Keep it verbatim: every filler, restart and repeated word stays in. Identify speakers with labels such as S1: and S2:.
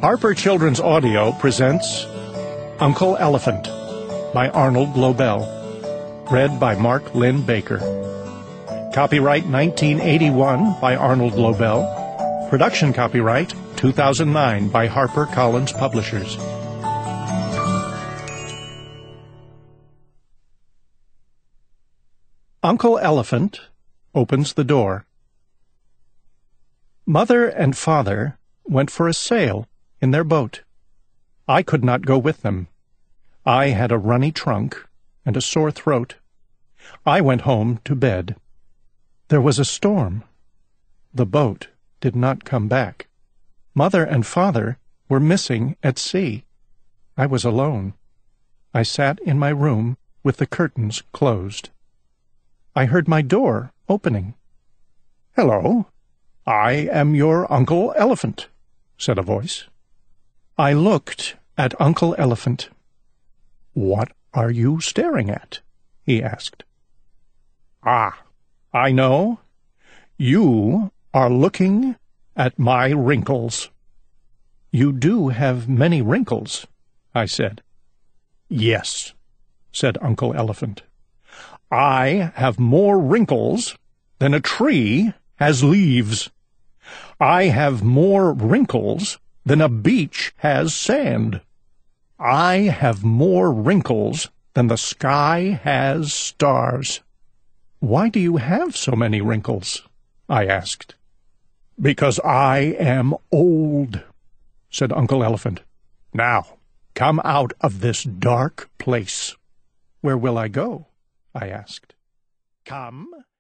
S1: Harper Children's Audio presents Uncle Elephant by Arnold Lobel, read by Mark Lynn Baker. Copyright nineteen eighty-one by Arnold Lobel. Production copyright two thousand nine by Harper Collins Publishers. Uncle Elephant opens the door. Mother and father went for a sail in their boat. I could not go with them. I had a runny trunk and a sore throat. I went home to bed. There was a storm. The boat did not come back. Mother and father were missing at sea. I was alone. I sat in my room with the curtains closed. I heard my door opening. "Hello, I am your Uncle Elephant," said a voice. I looked at Uncle Elephant. "What are you staring at?" he asked. "Ah, I know. You are looking at my wrinkles." "You do have many wrinkles," I said. "Yes," said Uncle Elephant. "I have more wrinkles than a tree has leaves. I have more wrinkles than a beach has sand. I have more wrinkles than the sky has stars." "Why do you have so many wrinkles?" I asked. "Because I am old," said Uncle Elephant. "Now, come out of this dark place." "Where will I go?" I asked. "Come